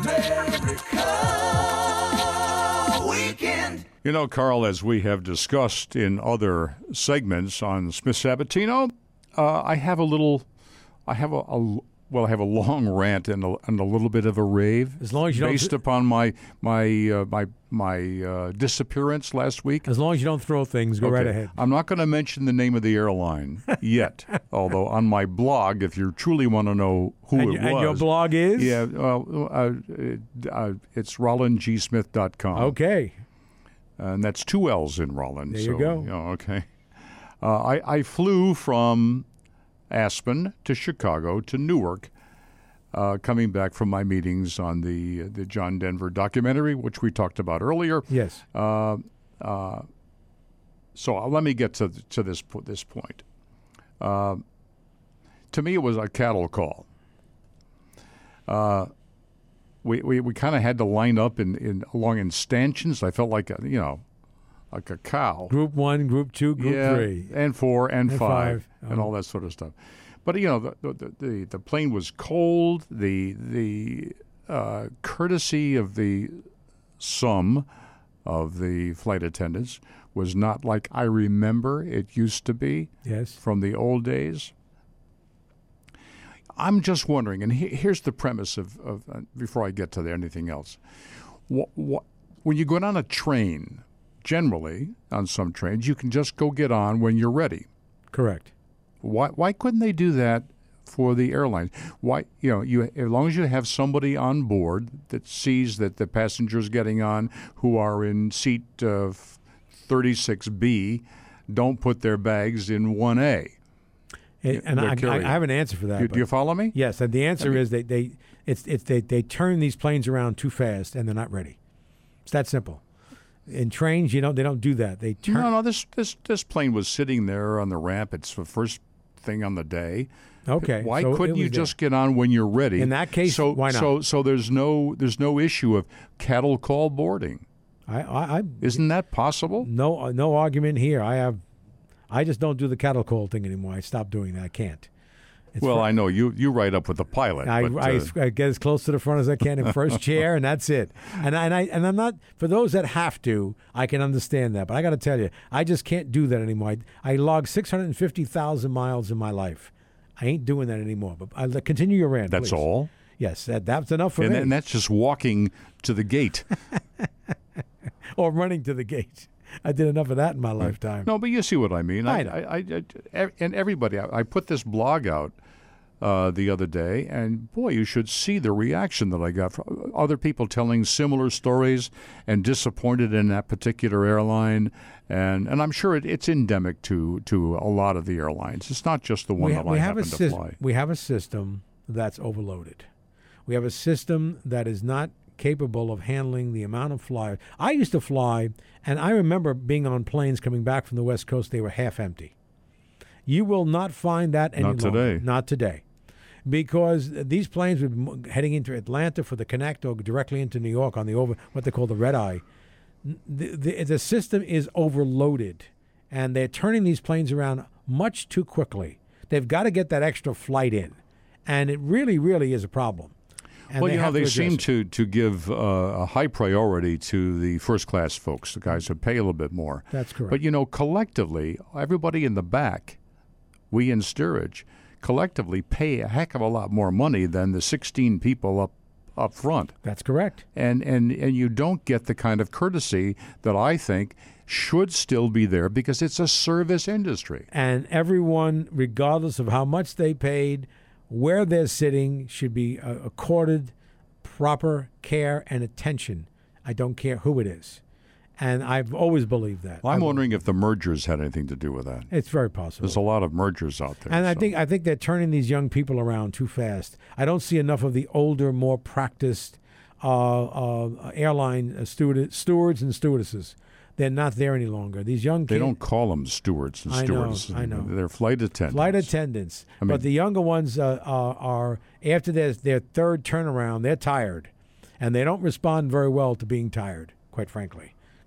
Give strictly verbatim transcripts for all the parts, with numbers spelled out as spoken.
America Weekend. You know, Carl, as we have discussed in other segments on Smith Sabatino, uh, I have a little, I have a, a well, I have a long rant and a, and a little bit of a rave. As long as you based don't, upon my my uh, my my uh, disappearance last week. As long as you don't throw things, go okay. right ahead. I'm not going to mention the name of the airline yet, although on my blog, if you truly want to know who and, it was, and your blog is yeah, well, uh, uh, it's roland g smith dot com. Okay. And that's two L's in Rollins. There so, you go. You know, okay. Uh, I, I flew from Aspen to Chicago to Newark, uh, coming back from my meetings on the the John Denver documentary, which we talked about earlier. Yes. Uh, uh, so uh, let me get to to this this point. Uh, to me, it was a cattle call. Uh, We we, we kind of had to line up in, in along in stanchions. I felt like a, you know, like a cow. Group one, group two, group yeah, three, and four, and, and five, five. and Oh. all that sort of stuff. But you know, the the the, the plane was cold. The the uh, courtesy of the some of the flight attendants was not like I remember it used to be. Yes. From the old days. I'm just wondering, and he, here's the premise of, of uh, before I get to the, anything else. What, what, when you go on a train, generally on some trains, you can just go get on when you're ready. Correct. Why why couldn't they do that for the airlines? Why you know you as long as you have somebody on board that sees that the passengers getting on who are in seat uh, thirty-six B don't put their bags in one A. And, and I, I, I have an answer for that. Do, do you follow me? Yes, and the answer I mean, is they, they it's it's they, they turn these planes around too fast and they're not ready. It's that simple. In trains, you don't they don't do that. They turn. No, no. This this this plane was sitting there on the ramp. It's the first thing on the day. Okay. Why so couldn't it you was just get on when you're ready? In that case, so, why not? So so there's no there's no issue of cattle call boarding. I, I, I Isn't that possible? No no argument here. I have. I just don't do the cattle call thing anymore. I stopped doing that. I can't. It's well, for, I know you you ride up with the pilot. I, but, I, uh, I get as close to the front as I can in first chair, and that's it. And I, and I and I'm not for those that have to. I can understand that, but I got to tell you, I just can't do that anymore. I, I logged six hundred fifty thousand miles in my life. I ain't doing that anymore. But I'll continue your rant. That's please. all. Yes, that that's enough for and, me. and that's just walking to the gate. Or running to the gate. I did enough of that in my lifetime. No, but you see what I mean. I I, know. I, I, I and everybody. I, I put this blog out uh, the other day, and boy, you should see the reaction that I got from other people telling similar stories and disappointed in that particular airline. And and I'm sure it, it's endemic to to a lot of the airlines. It's not just the one we, that we I have happen a to sys- fly. We have a system that's overloaded. We have a system that is not capable of handling the amount of flyers. I used to fly, and I remember being on planes coming back from the West Coast. They were half empty. You will not find that any Not longer. today. Not today. Because these planes were heading into Atlanta for the Connect or directly into New York on the over what they call the red eye. The, the, the system is overloaded, and they're turning these planes around much too quickly. They've got to get that extra flight in, and it really, really is a problem. And Well, they you know, have they to address seem it. to, to give uh, a high priority to the first-class folks, the guys who pay a little bit more. That's correct. But, you know, collectively, everybody in the back, we in steerage, collectively pay a heck of a lot more money than the sixteen people up up front. That's correct. And, and, and you don't get the kind of courtesy that I think should still be there because it's a service industry. And everyone, regardless of how much they paid, where they're sitting, should be uh, accorded proper care and attention. I don't care who it is. And I've always believed that. Well, I'm I've- wondering if the mergers had anything to do with that. It's very possible. There's a lot of mergers out there. And I so. think I think they're turning these young people around too fast. I don't see enough of the older, more practiced uh, uh, airline uh, steward, stewards and stewardesses. They're not there any longer. These young kids. They don't call them stewards and I know, stewardesses. I know. They're flight attendants. Flight attendants. I mean- but the younger ones uh, are, are, after their, their third turnaround, they're tired. And they don't respond very well to being tired, quite frankly.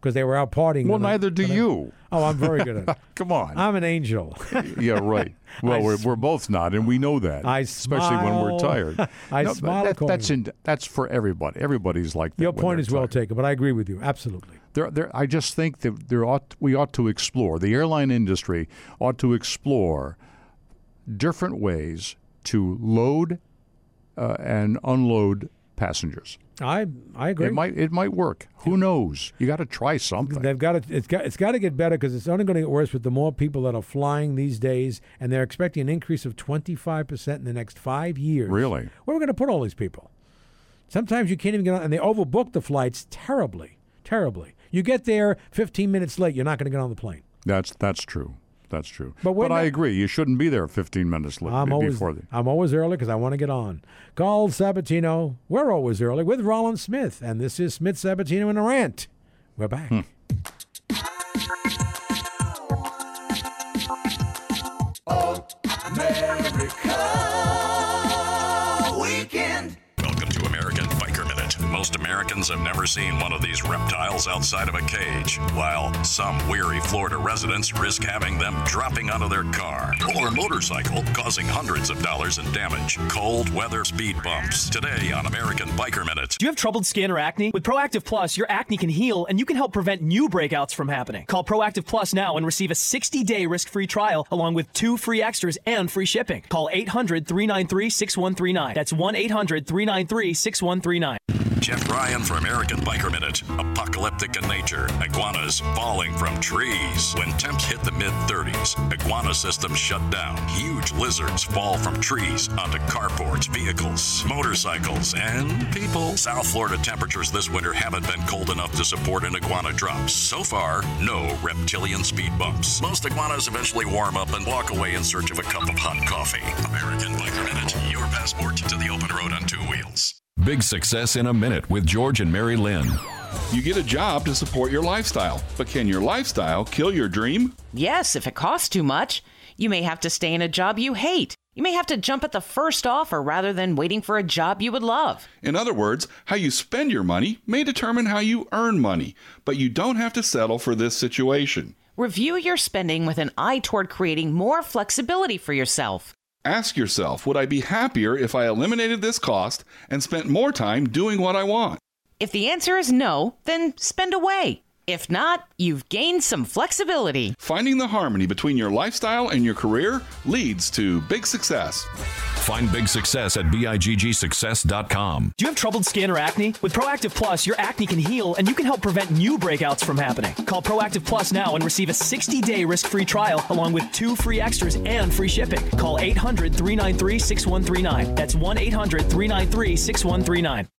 because they were out partying. Well, on the- neither do on the- you. Oh, I'm very good at it. Come on. I'm an angel. Yeah, right. Well, I we're, s- we're both not, and we know that. I especially when we're smile. tired. I No, smile that- that's accordingly. in, that's for everybody. Everybody's like that. Your when point they're is well tired. taken, but I agree with you. Absolutely. There, there, I just think that there ought we ought to explore. The airline industry ought to explore different ways to load uh, and unload passengers. I I agree. It might it might work. Who knows? You got to try something. They've got to. It's got. It's got to get better because it's only going to get worse with the more people that are flying these days, and they're expecting an increase of twenty-five percent in the next five years. Really? Where are we going to put all these people? Sometimes you can't even get on, and they overbook the flights terribly, terribly. You get there fifteen minutes late, you're not going to get on the plane. That's that's true. That's true. But we're I not- agree. You shouldn't be there fifteen minutes late I'm always, before the. I'm always early because I want to get on. Call Sabatino. We're always early with Rollins Smith, and this is Smith, Sabatino, and a Rant. We're back. Hmm. Welcome to American Biker Minute. Most Americans have never seen one of these reptiles outside of a cage, while some weary Florida residents risk having them dropping out of their car or motorcycle, causing hundreds of dollars in damage. Cold weather speed bumps. Today on American Biker Minute. Do you have troubled skin or acne? With Proactive Plus, your acne can heal and you can help prevent new breakouts from happening. Call Proactive Plus now and receive a sixty-day risk-free trial along with two free extras and free shipping. Call eight hundred, three nine three, six one three nine. That's one eight hundred, three nine three, six one three nine. Jeff Ryan for American Biker Minute. Apocalyptic in nature. Iguanas falling from trees. When temps hit the mid thirties, iguana systems shut down. Huge lizards fall from trees onto carports, vehicles, motorcycles, and people. South Florida temperatures this winter haven't been cold enough to support an iguana drop. So far, no reptilian speed bumps. Most iguanas eventually warm up and walk away in search of a cup of hot coffee. American Biker Minute. Your passport to the open road on two wheels. Big Success in a Minute with George and Mary Lynn. You get a job to support your lifestyle, but can your lifestyle kill your dream? Yes, if it costs too much. You may have to stay in a job you hate. You may have to jump at the first offer rather than waiting for a job you would love. In other words, how you spend your money may determine how you earn money, but you don't have to settle for this situation. Review your spending with an eye toward creating more flexibility for yourself. Ask yourself, would I be happier if I eliminated this cost and spent more time doing what I want? If the answer is no, then spend away. If not, you've gained some flexibility. Finding the harmony between your lifestyle and your career leads to big success. Find Big Success at big success dot com. Do you have troubled skin or acne? With Proactive Plus, your acne can heal and you can help prevent new breakouts from happening. Call Proactive Plus now and receive a sixty-day risk-free trial along with two free extras and free shipping. Call eight hundred, three nine three, six one three nine. That's one eight hundred, three nine three, six one three nine.